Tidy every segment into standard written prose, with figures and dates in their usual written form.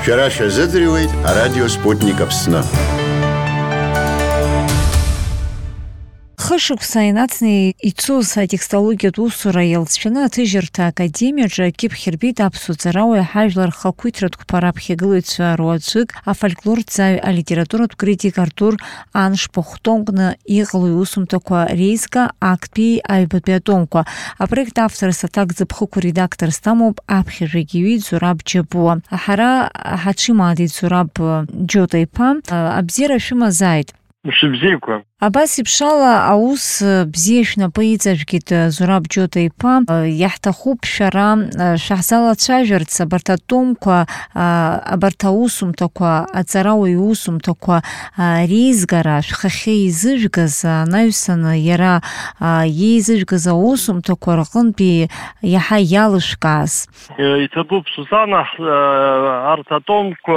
Шәара шәазыӡырҩуеит арадио Спутник Аԥсны. Хышықәса инацны ицоз атекстологиатә усура иалҵшәаны аҭыжьырҭа академиаҿы акьыԥхь ирбеит аԥсуа ҵарауаҩ ҳажәлар рхақәиҭратәқәа раԥхьагылаҩцәа руаӡәык, афольклорҭҵаҩ, алитературатә критик Артур Аншбахәтомкны иҟало иусумҭақәа реизга актәи аҩбатәи атомқәа. Апроект авторс аҭакӡыԥхықәа редакторс тамоуп аԥхьажәагьҩы Зураб Џьабуа. Ҳара ҳаҽимаадеит Зураб Џьота-иԥа, абзиара шәымазааит. Мшыбзиақәа. Абас иԥшала аус бзиа шәнапы иҵажәгеит Зураб Џьота-иԥа, иаҳҭахуп шәара шәаҳзалацәажәарц абарҭ атомқәа, абарҭ аусумҭақәа, аҵарауаҩ иусумҭақәа реизгара шәхахьы изыжәгаз анаҩсаны иара иеизыжәгаз аусумҭақәа рҟынтәи иаҳа иалышәкааз. Иҭабуп, Сусана, арҭ атомқәа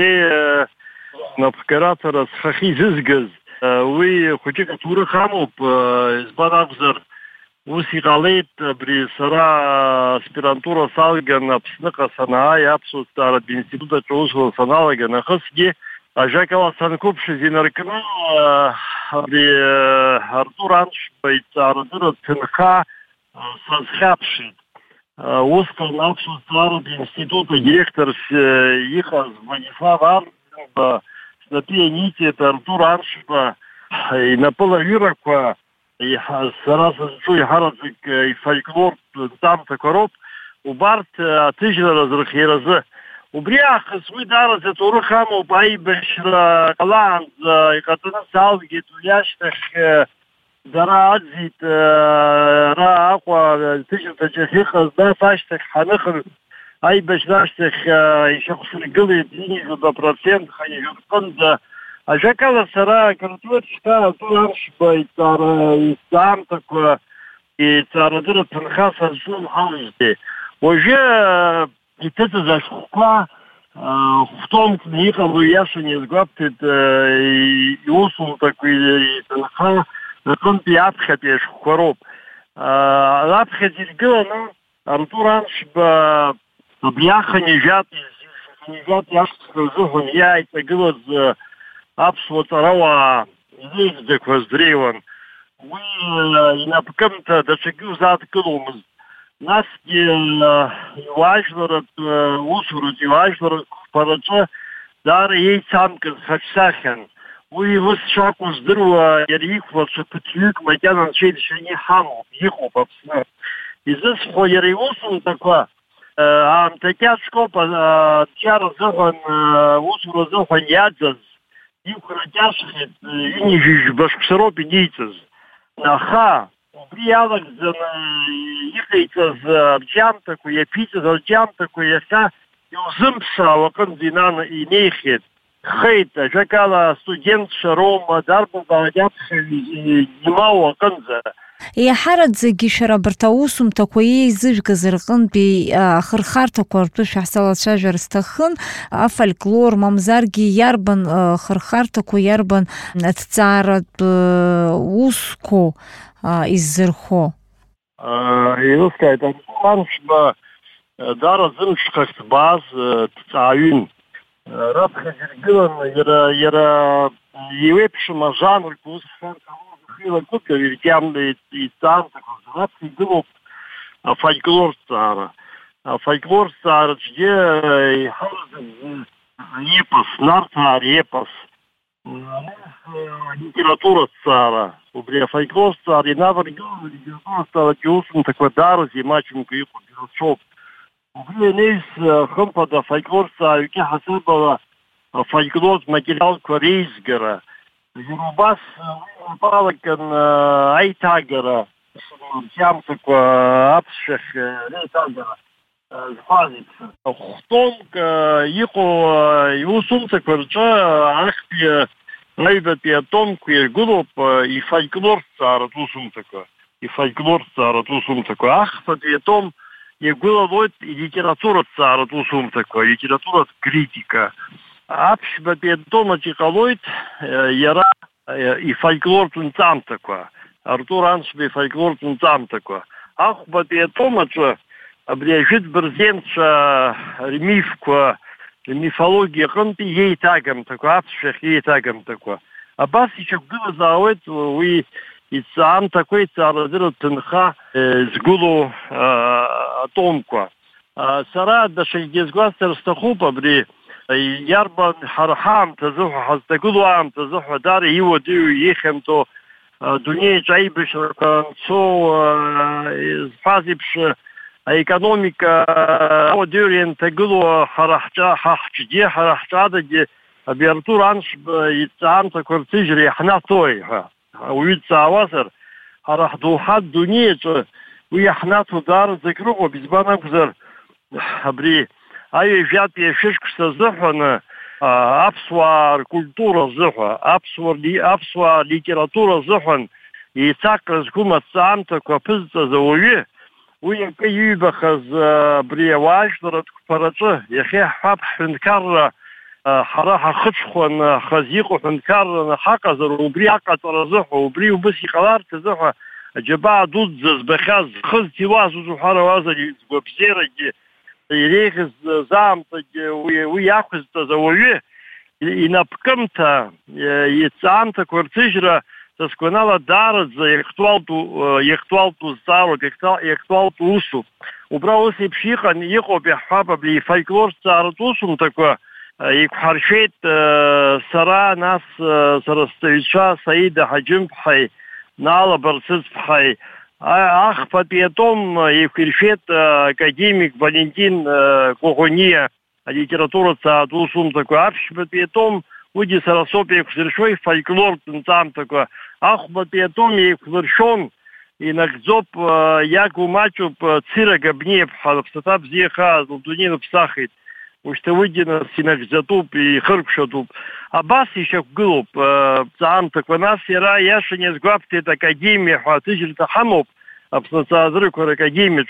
напхгараҭара зхахьы изызгаз уи хәыҷык аҭоурых амоуп, избан акәзар ус иҟалеит абри сара аспирантура салган Аԥсныҟа санааи аԥсуа зҵааратә институт усура саналага нахысгьы ажәакала санқәыԥшыз инаркны абри Артур Аншба иҵаарадырратә ҭынха сазхьаԥшит. Усҟан аԥсуа зҵааратә институт адиректорс иҟаз Владислав Арнба снапы ианиҵеит Артур Аншба инапылаҩырақәа сара сызҿу иҳараӡак ифольклортә ҵамҭақәа роуп, убарҭ аҭыжьрара зырхиаразы. Убри аахыс уи даараӡа аҭоурых амоуп, аибашьра ҟалаанӡа иҟаҵаны салгеит, уи ашьҭахь дара аӡит ара Аҟәа аҭыжьырҭаҿы ахьыҟаз, нас ашьҭахь ҳаныхын аибашьра ашьҭахь ишьақәсыргылеит инижәытә апроцентха ижәытәҟынӡа. Ажәакала сара акратуеит шьҭа Артур Аншба иҵаамҭақәа иҵаарадырратә ҭынха сазҿлымҳамызҭгьы. Уажәы иҭыҵыз ашәҟәқәа хәтомкны иҟало иашан иазгәаԥҭеит иусумҭақәа иҭынха рҟынтәи аԥхьатәи ашәҟәқәа роуп. Аԥхьаӡа иргыланы Артур Аншба абри аханижәатә ашҭа рзыҳәан иааиҵагылаз аԥсуа ҵарауаа изыжәӡақәаз дреиуан. Уи инапкымҭа даҽакгьы узадкыломызт. Насгьы иуаажәларатә усураҿы, иуаажәларатә қәԥараҿы даара еицамкыз хаҿсахьан. Уи ус шакәу здыруа иара иқәлацәа ԥыҭҩык макьана анцәеидшәаны иҳамоуп, иҟоуп Аԥсны. Изысҳәо иара иусумҭақәа аамҭа кьаҿқәоуп ачара азыҳәан, усура азыҳәан иаӡаз, иқәра кьаҿхеит, ҩынҩажәижәба шықәса роуп иниҵаз. Аха убри иалагӡаны иҟаиҵаз арҿиамҭақәа, иаԥиҵаз арҿиамҭақәа иахьа иузымԥсаауа аҟынӡа инеихьеит. Хеит, ажәакала студентцәа роума, дарбанзаалак иаԥхьаҩ имоу аҟынӡа. Иаҳараӡакгьы шәара абарҭ аусумҭақәа еизыжәгаз рҟынтәи ахырхарҭақәа ртәы шәаҳзалацәажәар сҭахын, афольклор, мамзаргьы иарбан хырхарҭақәа, иарбан аҭҵааратә усқәа иззырхо? Еилыскааит, Артур Аншба даара зымшхахь збаз ҭҵааҩын. Раԥхьаӡа иргыланы иара иеиуеиԥшым ажанрқәа ус хилакука иҵаамҭақәа раԥхьа игылоуп афольклорҭҵаара. Афольклорҭҵаараҿгьы иҳараӡаз епос, нарҭаа репос, литератураҭҵаара. Убри афольклорҭҵаара инаваргыланы алитератураҭҵааратәи усумҭақәа даараӡа имаҷымкәа иҟоуп, ирацәоуп. Убри анеис хымԥада афольклорҭҵааҩгьы ҳасабала афольклортә материалқәа реизгара, убас напалакан аиҭагара, рҿиамҭақәа аԥсшәахь реиҭагара зҟазит. Хәтомк иҟоу иусумҭақәа рҿы ахьтәи аҩбатәи атомқәа иргылоуп ифольклорҭҵааратә усумҭақәа. Ахԥатәи атом игәылалоит илитератураҭҵааратә усумҭақәа, литературатә критика. Аԥшьбатәи атомаҿ иҟалоит иара ифольклортә нҵамҭақәа, Артур Аншба ифольклортә нҵамҭақәа. Ахәбатәи атомаҿы абри ажәытә бырзенцәа рмифқәа мифологиа аҟынтәи иеиҭагамҭақәа, аԥсшәахь иеиҭагамҭақәа. Абас иҽагәылазаауеит уи иҵаамҭақәа, иҵаарадырратә ҭынха згәылоу атомқәа. Сара даҽакгьы сгәасҭар сҭахуп абри иарбан ҳара ҳаамҭазыҳәа, ҳазҭагылоу аамҭазыҳәа даара иуадаҩу ихьамҭоу дунеиаҿ аибашьрақәа анцо зҳәаз еиԥш аекономика ауадаҩра ианҭагылоу ҳара ҳҿгьы, ҳара ҳҿадагьы абри Артур Аншба иҵаамҭақәа рҭыжьра иаҳнаҭои ҳәа ауаҩы дҵаауазар, ҳара ҳдоуҳа дунеиаҿы уи иаҳнаҭо даараӡа акрыҟоуп, избан акәзар абри аҩажәатәи ашәышықәса азыҳәаны аԥсуаа ркультура азыҳәа, аԥсуаа литература азыҳәан еицакра зқәым аҭҵаамҭақәа ԥызҵаз ауаҩы, уи акы иҩбахаз абри ауаажәларатә қәԥараҿы иахьа ҳҳәап ҳҳәынҭқарра ҳара ҳахыҽхәан хаз иҟоу ҳәынҭқарраны ҳаҟазар, убри аҟаҵара азыҳәа, убри убыс иҟаларц азыҳәа аџьабаа дуӡӡа збахьаз хызҭ иуаз узуҳәарауазар згәабзиарагьы иреиӷьыз заамҭагьы уи иақәызҵаз ауаҩы инапкымҭа иҵаамҭақәа рҭыжьра са сгәанала даараӡа иактуалтәу зҵаароуп, иактуалтәу усуп. Убра ус еиԥш иҟоуп иаҳҳәап абри ифольклорҭҵааратә усумҭақәа иқәҳаршәеит сара, нас сара сҵаҩцәа Саида Ҳаџьымԥҳаи, Наала Барцыцԥҳаи, ахԥатәи атом еиқәиршәеит академик Валентин Коӷониа алитератураҭҵааратә усумҭақәа, аԥшьбатәи атом уигьы сара соуп еиқәзыршәо ифольклортә нҵамҭақәа, ахәбатәи атом еиқәлыршәон инагӡоуп, иагу маҷуп Цирак Абниаԥҳа лыԥсаҭа бзиа хааз лдунеи лыԥсахит. Ушьҭа уигьы нас инагӡатәуп, ихыркәшатәуп. Абас ишьақәгылоуп ҵаамҭақәа. Нас иара иашан иазгәаԥхеит академиа ҳәа аҭыжьырҭа ҳамоуп, Аԥсны аҭҵаарадырақәа ракадемиаҿы.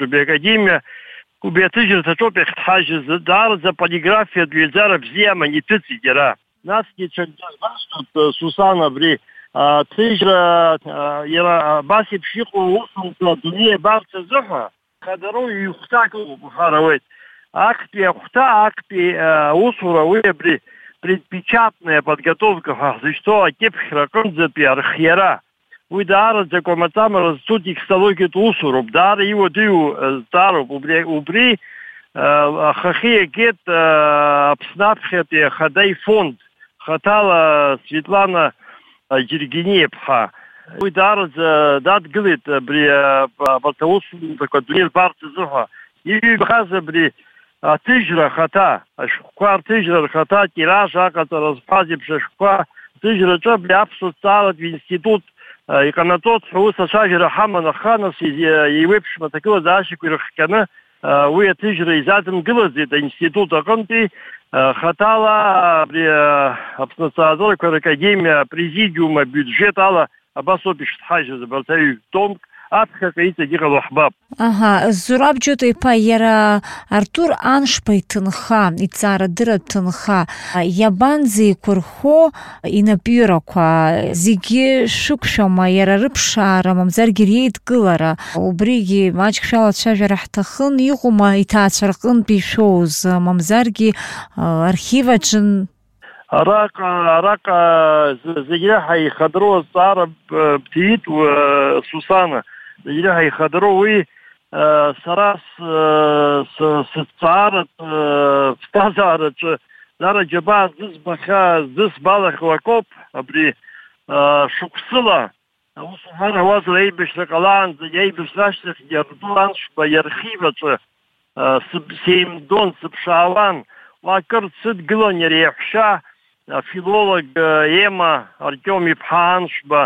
Убри аҭыжьырҭаҿоуп иахьҭҳажьыз, даараӡа полиграфиатә ҩаӡара бзиа аман иҭыҵит иара. Насгьы ҽакгьы Сусана абри аҭыжьра иара абас еиԥш иҟоу усумҭа адунеи абарц азыҳәа хадароу ҩ-хәҭак ыҟоуп уҳәарауеит. Актәи ахәҭа, актәи аусура, уи абри предпечатная подготовка ҳәа ҳзышьҭоу акьыԥхьра аҟынӡатәи архиара, уи даараӡа кәамаҵамара зцу текстологиатә усуроуп, даара иуадаҩу зҵаароуп. Убри ахахьы иагеит Аԥсны аԥхьатәи ахада ифонд, хаҭала Светлана Џьыргениаԥҳа. Уи даараӡа дадгылеит абри абарҭ аусумҭақәа адунеи збарц азыҳәа. Иҩбахаз абри аҭыжьра ахаҭа, ашәҟәқәа рҭыжьра рхаҭа, тираж аҟаҵара зфаз еиԥш ашәҟәқәа рҭыжьраҿы абри аԥсуа ҭҵааратә институт иҟанаҵоит ҳәа ус ацәажәара ҳаман, аха нас еиуеиԥшым аҭагылазаашьақәа ирыхҟьаны уи аҭыжьра изадымгылаӡеит аинститут аҟынтәи хаҭала абри Аԥсны аҭҵаарадырақәа ракадемиа президиум абиуџьет ала абас ауп ишҭҳажьыз абарҭ аҩ-томк. Аԥхьаҟа иҵегь иҟало ҳбап. Зураб Џьота-иԥа, иара Артур Аншба иҭынха, иҵаарадырратә ҭынха иабанӡеиқәырхо инапҩырақәа зегьы шәықәшәома, иара рыԥшаара, мамзаргьы реидкылара? Убригьы маҷк шәалацәажәара ҳҭахын, иҟоума иҭаацәа рҟынтә ишәоуз, мамзаргьы архиваҿы? Араҟа зегь реиҳа ихадыру азҵаара бҭиит Сусана. Зегь реиҳа ихадыру уи сара сыҭҵааратә ԥсҭазаараҿы даара џьабаа зысбалахьоу акоуп. Абри шықәсыла ус уҳәарауазар аибашьра ҟалаанӡа аибашьра ашьҭахьгьы Артур Аншба иархив аҿы сеимдон, сыԥшаауан. Акыр дсыдгылан иара иаҳәшьа афилолог Ема Артем-иԥҳа Аншба,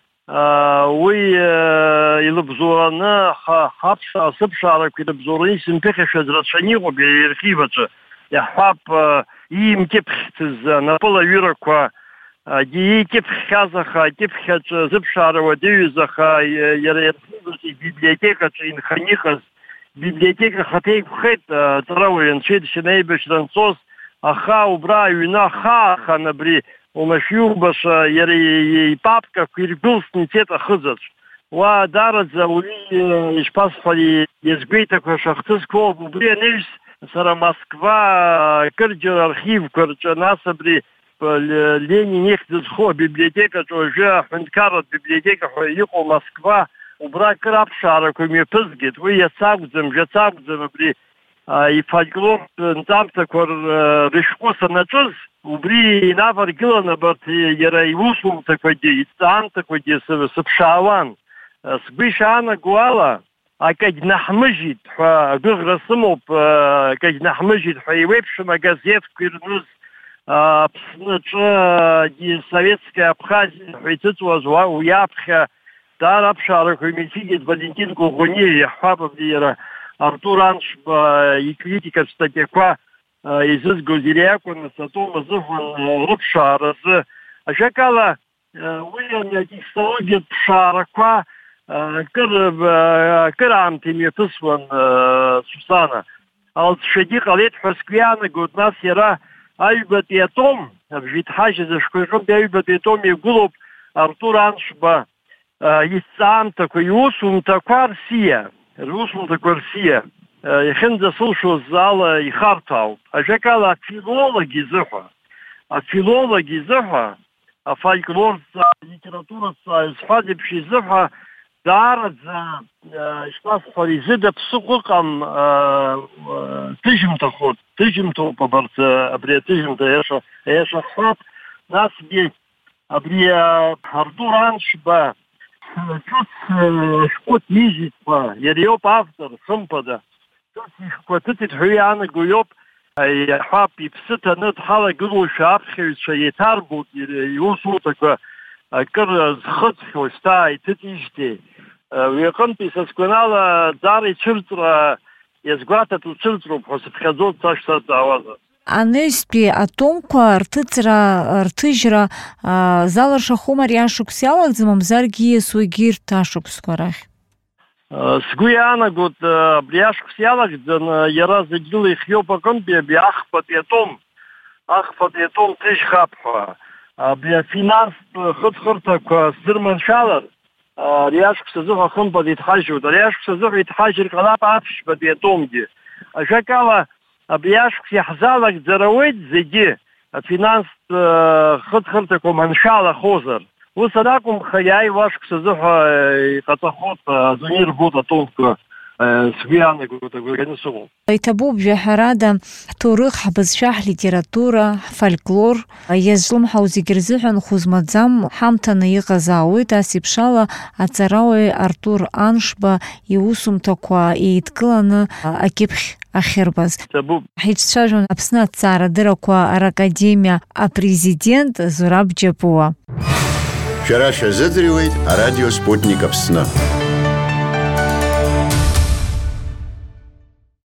уи илыбзоураны сыԥшаарақәа илыбзоураны исымԥыхьашәаз рацәаны иҟоуп иара иархив аҿы. Иаҳҳәап иимкьыԥхьцыз анапылаҩырақәа, иикьыԥхьхьаз аха акьыԥхьаҿы зыԥшаара уадаҩыз аха иара иархив аҿы ибиблиотекаҿы инханы иҟаз библиотека хаҭа иқәхеит ҵарауаҩ анцәеидшьын аибашьра анцоз, аха убра аҩны ахаахан абри омашәиубаша иара ипапкақәа иргәылсны ицеит ахызаҵә. ودارت ولي إشباصفلي يزبيتك وشخصك وبري نفس سر موسكوا كرجر أرخيف كرجر ناس بري ليني نيختز خو библиотека тоже хункарат библиотека хоико Москва убра крап шараком يپزگت وي يصاغزم جصاغزم بري и фольклор нтамта кор ришкоса начыз убри навар гилана бат ярайвусум такоди цан такоди сбшаван сбишана гуала акад нахмжит гыграсымоп акад нахмжит хайвепш магазет кирнуз псныча советская Абхазия хвитцуазва уяпха тарапшарах мифигит Валентин Гугуни хабабдира Артур Аншба и критика статья из Гузеряку на сатома зуфан рубшара з ашакала уян технология пшараква кырам теми тусван Сусана ал шеди халет хасквяна год нас яра Альбат и Атом, обжит хажи за школьником, Альбат и Атом и Гулоб, Артур Аншба, есть сам такой, Иосум такой Россия, Иосум такой Россия. Я хен заслушал зала и хартал. А жакала филологи зуха, а фольклор, литература, сфадипши зуха, Дарат за шпасфари зида псукукам тыжимто побарт абрия тыжимто эша хат нас бе абрия Артур Аншба чуть шкот нижит па яриоп автор сымпада чуть шкотит хуяна гуёп хап и псыта над хала гулу шапхи шаетар бут юсу такой кыр зхыт хвоста и тытиште ويقوم بسكنالا داري تشرطرا يزغاتا تشرطرو بسكازوت تاشتا دعوازا Анеспи атомка артыжра заларша хомар яшук сялак зимам зарги суйгир ташук скорах. Сгуяна год бляшук сялак зан яра задил их ёпакон би ахпат ятом тыж хапха. Бля финанс хыртак сдырман шалар. رياشك سزوها خنبة يتحجر رياشك سزوها يتحجر قلاب عفش بدي يتومدي أشكالا بياشك يحزالك زرويد زيدي فينانس خطكم هنشالة خوزر وصداكم خياي واشك سزوها يقطخوط زنير بوضة طولك سبيانك وتقول يتبوب جهرادا توريخ حبزشاح ليتراتورا فولكلور يزلم حوزي جرزيحن خوزمادزام حامتنا يغزاوي تاسي بشالا ацараوي артур Аншба يوسم تقوى يتكلنا أكيبخ أخيرباز حيتشاجون أبسنا цара ديركوا أراكاديميا президент Зураб Джапуа Вчера зазревает радио «Спутник Апсна».